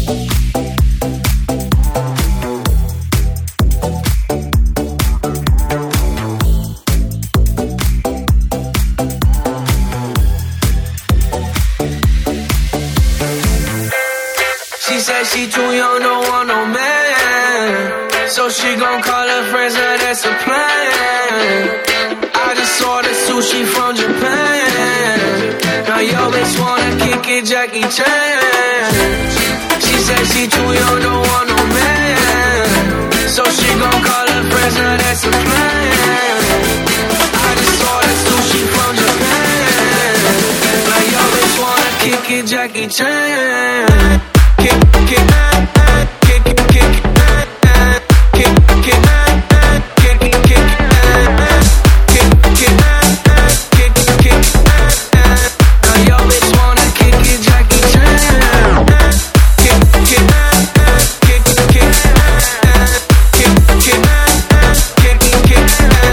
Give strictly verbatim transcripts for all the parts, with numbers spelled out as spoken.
She said she too young, don't want no man, so she gon' call her friends, now that's a plan. I just ordered sushi from Japan. Now yo bitch wanna kick it, Jackie Chan. She said she too young, don't want no man, so she gon' call her friends, now that's a plan. I just ordered sushi from Japan. Now yo bitch wanna kick it, Jackie Chan. Kick, kick, kick, kick, kick, kick, kick, kick, kick, kick, kick, kick. Now yo bitch wanna kick it, Jackie Chan. Kick, kick, kick, kick, kick, kick, kick, kick, kick,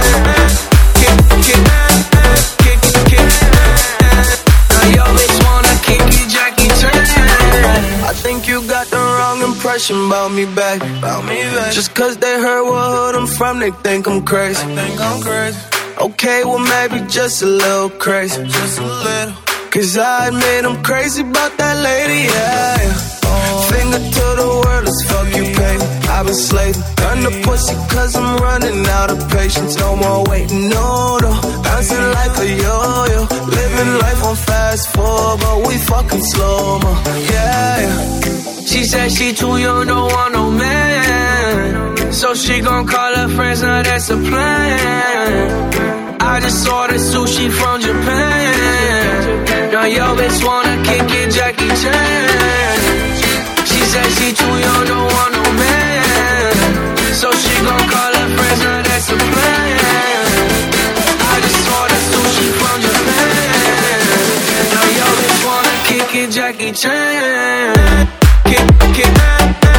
kick, kick. Now yo bitch wanna kick it, Jackie Chan. I think you got the wrong impression about me, back. About me, back. Just cause they heard what hood I'm from, they think I'm crazy. They think I'm crazy. Okay, well maybe just a little crazy. Just a little. Cause I admit I'm crazy about that lady, yeah. Oh. Finger to the world, as fuck you pay me. I've been slaving. Gun the pussy cause I'm running out of patience. No more waiting, no, no. Bouncing like a yo-yo. Living life on fast forward, but we fucking slow-mo, yeah. She said she too young, don't want no man, so she gon' call her friends, now that's a plan. I just ordered sushi from Japan. Now yo bitch wanna kick it, Jackie Chan. She said she too young, don't want no man, so she gon' call her friends, now that's a plan. I just ordered sushi from Japan. Now yo bitch wanna kick it, Jackie Chan. Kick, kick,